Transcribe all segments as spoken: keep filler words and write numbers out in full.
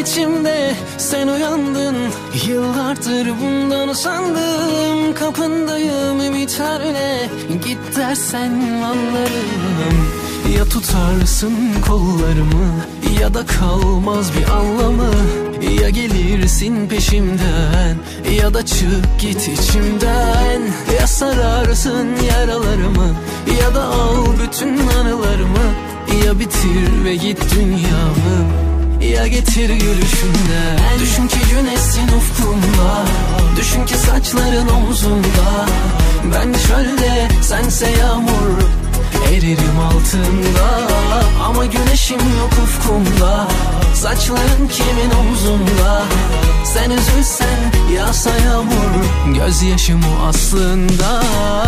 içimde sen uyandın. Yıllardır bundan usandım. Kapındayım ümitlerle, git dersen anlarım. Ya tutarsın kollarımı, ya da kalmaz bir anlamı. Ya gelirsin peşimden, ya da çık git içimden. Ya sararsın yaralarımı, ya da al bütün anılarımı. Ya bitir ve git dünyamı, ya getir gülüşünden. Düşün ki güneşsin ufkumda, düşün ki saçların omzumda. Ben çölde, sense yağmur, eririm altında. Ama güneşim yok ufkumda, saçların kimin omzunda. Sen üzülsen yağsa yağmur, gözyaşım o aslında.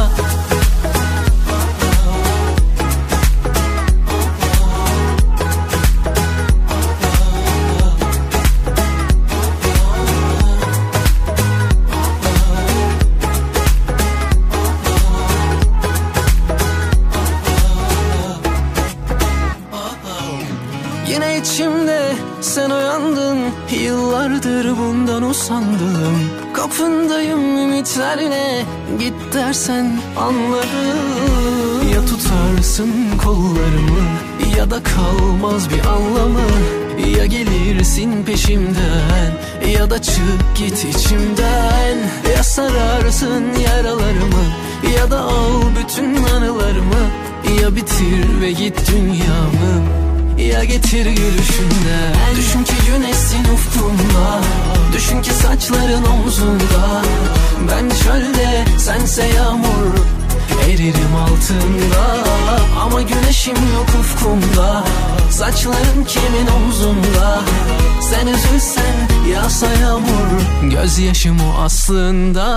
Yine içimde sen uyandın. Yıllardır bundan usandım. Kapındayım ümitlerle, git dersen anlarım. Ya tutarsın kollarımı, ya da kalmaz bir anlamı. Ya gelirsin peşimden, ya da çık git içimden. Ya sararsın yaralarımı, ya da al bütün anılarımı. Ya bitir ve git dünyamı, ya getir gülüşünden. Düşün ki güneşsin ufkumda, düşün ki saçların omzunda. Ben çölde, sense yağmur, eririm altında. Ama güneşim yok ufkumda, saçların kimin omzunda. Sen üzülsen yağsa yağmur, gözyaşım o aslında.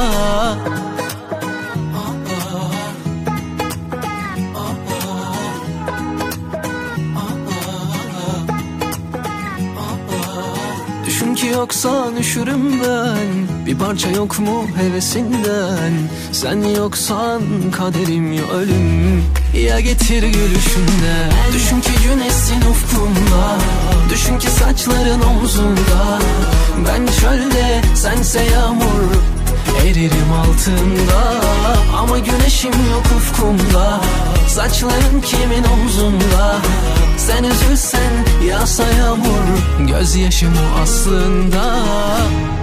Düşün ki yoksan üşürüm ben, bir parça yok mu hevesinden. Sen yoksan kaderim ya ölüm, ya getir gülüşünden. Düşün ki güneşsin ufkumda, düşün ki saçların omzunda. Ben çölde, sense yağmur, eririm altında. Ama güneşim yok ufkumda, saçların kimin omzunda. Sen üzülsen yağsa yağmur, gözyaşım o aslında.